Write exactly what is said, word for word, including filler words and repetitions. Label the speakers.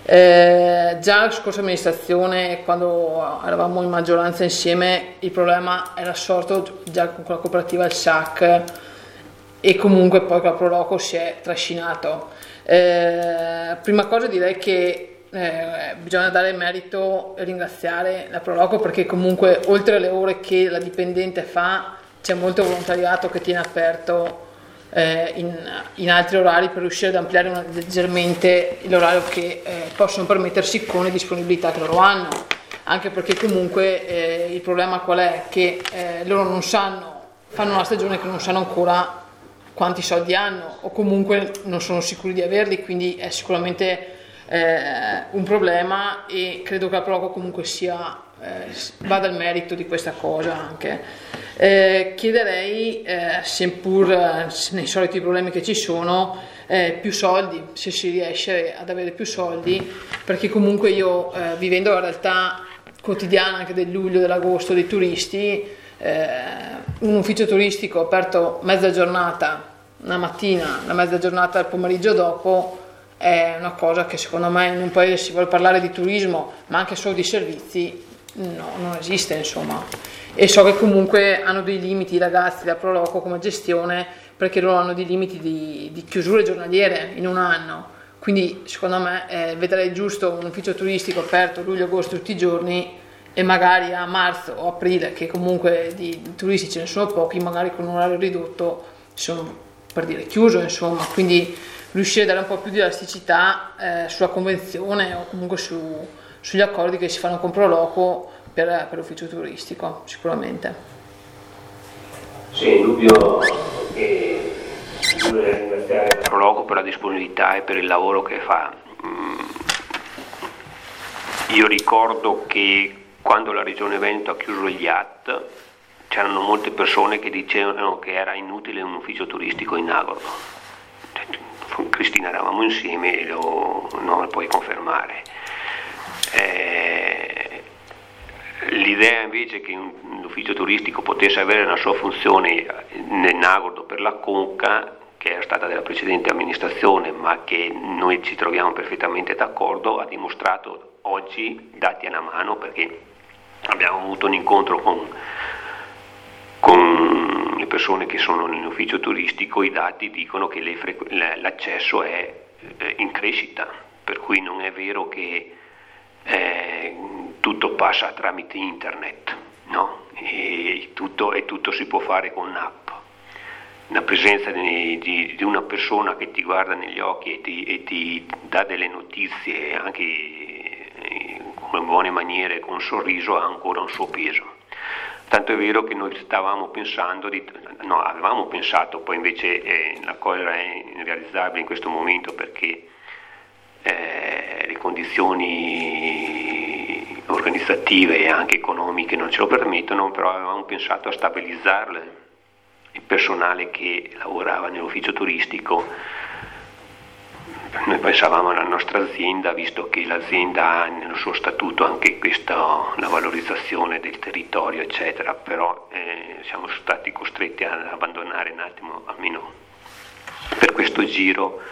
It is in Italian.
Speaker 1: Eh, già la scorsa amministrazione, quando eravamo in maggioranza insieme, il problema era sorto già con la cooperativa il S A C e comunque poi con la Proloco si è trascinato. Eh, prima cosa direi che eh, bisogna dare merito e ringraziare la Proloco, perché comunque oltre alle ore che la dipendente fa c'è molto volontariato che tiene aperto eh, in, in altri orari per riuscire ad ampliare una, leggermente l'orario che eh, possono permettersi con le disponibilità che loro hanno, anche perché comunque eh, il problema qual è? Che eh, loro non sanno, fanno una stagione che non sanno ancora quanti soldi hanno o comunque non sono sicuri di averli, quindi è sicuramente eh, un problema e credo che la Proloco comunque sia eh, vada al merito di questa cosa anche. Eh, chiederei, eh, seppur eh, nei soliti problemi che ci sono, eh, più soldi, se si riesce ad avere più soldi, perché comunque io eh, vivendo la realtà quotidiana anche del luglio, dell'agosto dei turisti, eh, un ufficio turistico aperto mezza giornata una mattina, la mezza giornata al pomeriggio dopo è una cosa che secondo me in un paese si vuole parlare di turismo ma anche solo di servizi, no, non esiste insomma. E so che comunque hanno dei limiti i ragazzi da Proloco come gestione, perché loro hanno dei limiti di, di chiusure giornaliere in un anno, quindi secondo me eh, vedrei giusto un ufficio turistico aperto luglio, agosto tutti i giorni e magari a marzo o aprile, che comunque di, di turisti ce ne sono pochi, magari con un orario ridotto sono per dire chiuso insomma, quindi riuscire a dare un po' più di elasticità eh, sulla convenzione o comunque su, sugli accordi che si fanno con Proloco per, per l'ufficio turistico sicuramente.
Speaker 2: Sì, in dubbio che bisogna ringraziare Proloco per la disponibilità e per il lavoro che fa. Io ricordo che quando la Regione Veneto ha chiuso gli A T c'erano molte persone che dicevano che era inutile un ufficio turistico in Agordo. Con Cristina eravamo insieme e lo, no, lo puoi confermare. Eh, l'idea invece che un, un ufficio turistico potesse avere una sua funzione in Agordo per la Conca, che era stata della precedente amministrazione ma che noi ci troviamo perfettamente d'accordo, ha dimostrato oggi, dati alla mano, perché abbiamo avuto un incontro con con le persone che sono nell'ufficio turistico, i dati dicono che le frequ- l'accesso è eh, in crescita, per cui non è vero che eh, tutto passa tramite internet, no? E tutto, e tutto si può fare con un'app. La presenza di, di, di una persona che ti guarda negli occhi e ti, e ti dà delle notizie anche eh, con buone maniere, con un sorriso, ha ancora un suo peso. Tanto è vero che noi stavamo pensando, di, no, avevamo pensato, poi invece eh, la cosa è irrealizzabile in questo momento perché eh, le condizioni organizzative e anche economiche non ce lo permettono, però avevamo pensato a stabilizzare il personale che lavorava nell'ufficio turistico. Noi pensavamo alla nostra azienda, visto che l'azienda ha nel suo statuto anche questa, la valorizzazione del territorio, eccetera, però eh, siamo stati costretti ad abbandonare un attimo, almeno per questo giro,